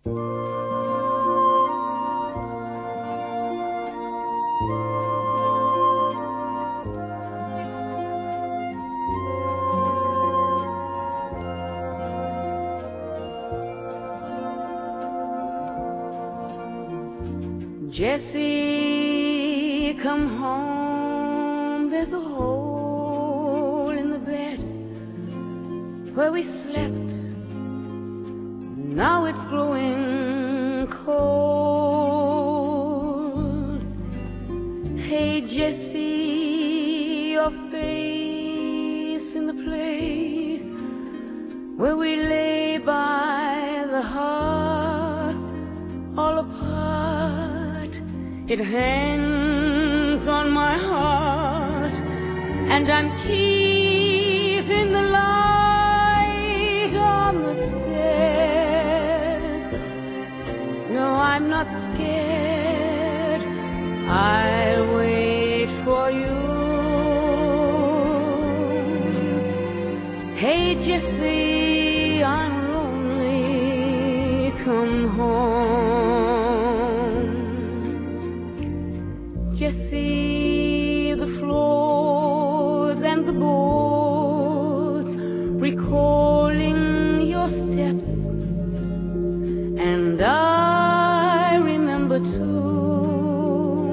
Jessie, come home. There's a hole in the bed where we slept. Now it's growing cold. Hey, Jessie, your face in the place where we lay by the hearth, all apart. It hangs on my heart, and I'm keeping the light on the stairs. No, I'm not scared. I'll wait for you. Hey, Jessie, I'm lonely. Come home. Jessie, the floors and the boards recalling your steps, and I remember too.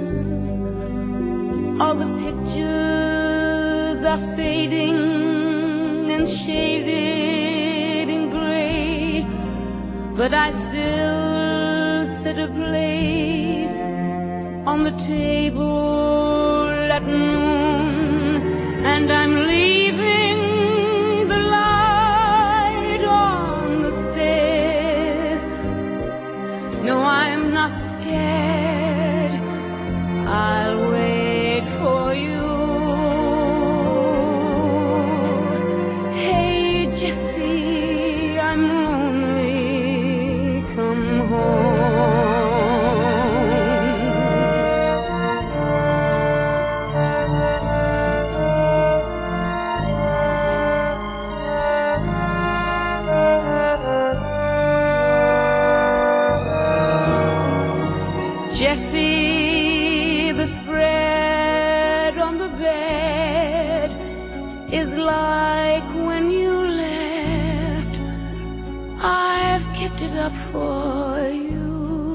All the pictures are fading and shaded in gray, but I still set a place on the table at noon, and I'm leaving the light on the stairs. No, I'm not scared. I'll wait for you. Hey, Jessie, I'm lonely. Come home. Jessie, the spread on the bed is like when you left. I've kept it up for you.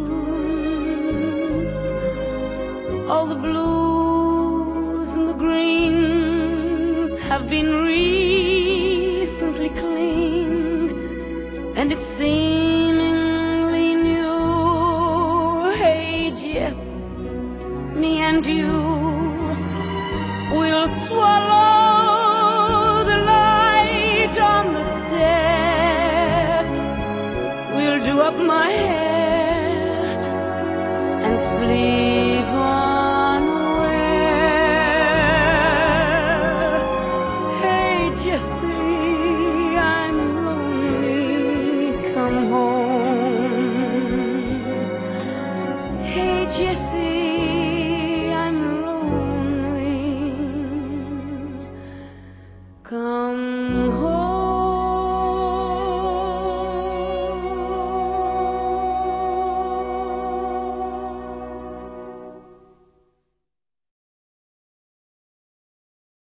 All the blues and the greens have been recently cleaned, and it's seemingly new. Hey, Jess, me and you will swallow the light on the stairs. We'll do up my hair and sleep unaware. Hey, Jessie, I'm lonely. Come home. Hey, Jessie, I'm lonely. Come home.